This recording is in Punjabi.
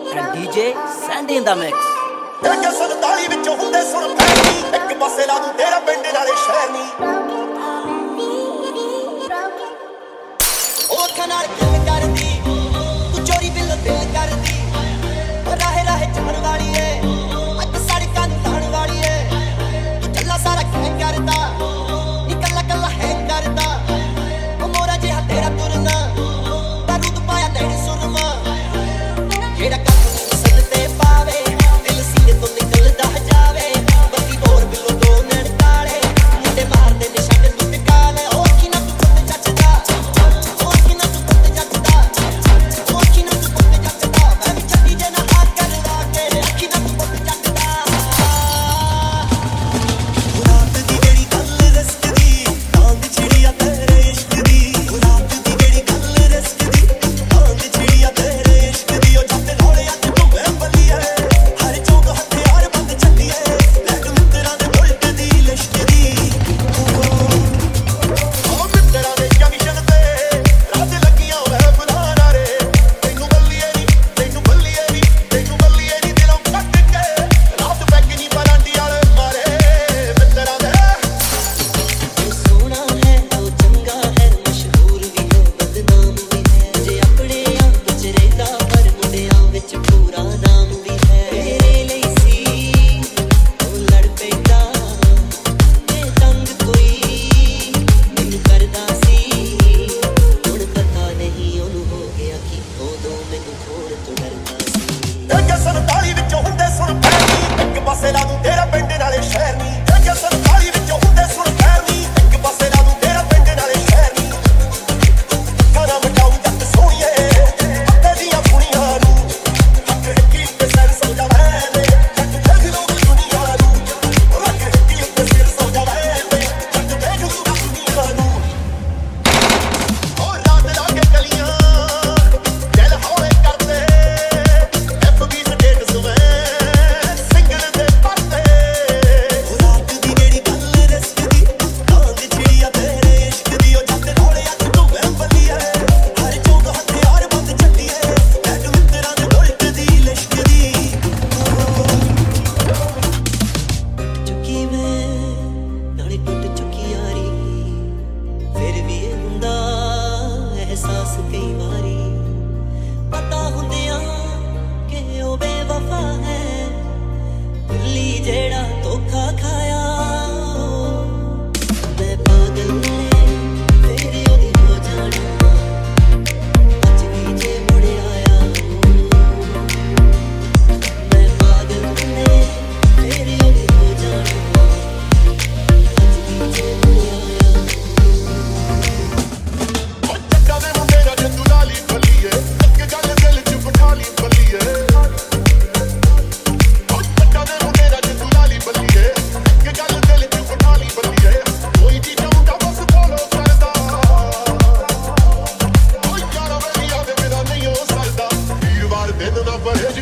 and DJ Sandy in the mix. ਤੇਰੇ ਸੰਤਾਲੀ ਵਿੱਚੋਂ ਹੁੰਦੇ ਸੁਣ ਪੈਣੀ ਇੱਕ ਪਾਸੇ ਲਾ ਦੂੰ ਤੇਰਾ ਪਿੰਡ ਨਾਲੇ ਸ਼ਹਿਰ ਨੀ ਉਹ ਅੱਖਾਂ ਨਾਲ ਗੱਲ ਕਰਦੀ ਤੂੰ ਚੋਰੀ ਬਿੱਲ ਦਿਲ ਕਰਦੀ ਉਹ ਰਾਹੇ ਰਾਹੇ ਚੱਲਣ ਵਾਲੀ ਏ ਅੱਜ ਸੜਕਾਂ ਨੂੰ ਲਾਣ ਵਾਲੀ ਏ ਤੂੰ ਚੱਲਾ ਸਾਰਾ ਕਹਿ ਕਰਦਾ ਨੀ ਕੱਲਾ ਕੱਲਾ ਹੈ ਕਰਦਾ ਉਹ ਮੋਰਾ ਜਿਹਾ ਤੇਰਾ ਤੁਰਨਾ ਬਾਰੂਦ ਪਾਇਆ ਨੇੜੇ ਸੁਰਮਾ ਜਿਹੜਾ ਸੰਤਾਲੀ ਵਿੱਚੋਂ ਹੁੰਦੇ ਸੁਣ ਪੈਣੀ ਇੱਕ ਪਾਸੇ ਲਾ ਦੂੰ ਤੇਰਾ ਪਿੰਡ ਨਾਲੇ ਸ਼ਹਿਰ ਨੀ ਤੇਰੇ ਸੰਤਾਲੀ ਵਿੱਚੋਂ ਹੁੰਦੇ ਸੁਣ ਪੈਣੀ ਇੱਕ ਪਾਸੇ ਲਾ ਦੂੰ ਤੇਰਾ ਪਿੰਡ ਨਾਲੇ ਸ਼ਹਿਰ ਨੀ ਖਾਣਾ ਮਟਾਉ ਜੱਟ ਸੋਹਣੀਏ ਅੱਤੇ ਦੀਆਂ ਕੁੜੀਆਂ ਨੂੰ ਹੱਕ ਹੱਕੀ ਤੇ ਸਿਰ ਸੋ ਜਾਵੇ ਜੱਟ ਦੇਖ ਲੋ ਦੁਨੀਆ ਨੂੰ ਹੱਕ ਹੱਕੀ ਤੇ ਸਿਰ ਸੋ ਜਾਵੇ ਜੱਟ ਦੇਖ ਲੋ ਦੁਨੀਆ ਨੂੰ ਉਹ ਰਾਤ ਲਾ ਕੇ ਗਲੀਆਂ ਦਿਲ ਹੌਲੇ ਕਰਦੇ ਕਈ ਵਾਰੀ ਪਤਾ ਹੁੰਦਿਆਂ ਕਿ ਉਹ ਬੇਵਫਾ ਹੈ ਭੁੱਲੀ ਜਿਹੜਾ ਧੋਖਾ ਖਾਇਆ ਮੈਂ ਪਾਗਲ ਨੇ ਤੇਰੀ ਉਹਦੀ ਹੋ ਜਾਣਾ ਅੱਜ ਵੀ ਜੇ ਮੁੜ ਆਇਆ ਮੈਂ ਪਾਗਲ ਨੇ ਤੇਰੀ ਉਹਦੀ ਹੋ ਜਾਣਾ ਅੱਜ ਵੀ ਜੇ ਮੁੜ ਆਇਆ but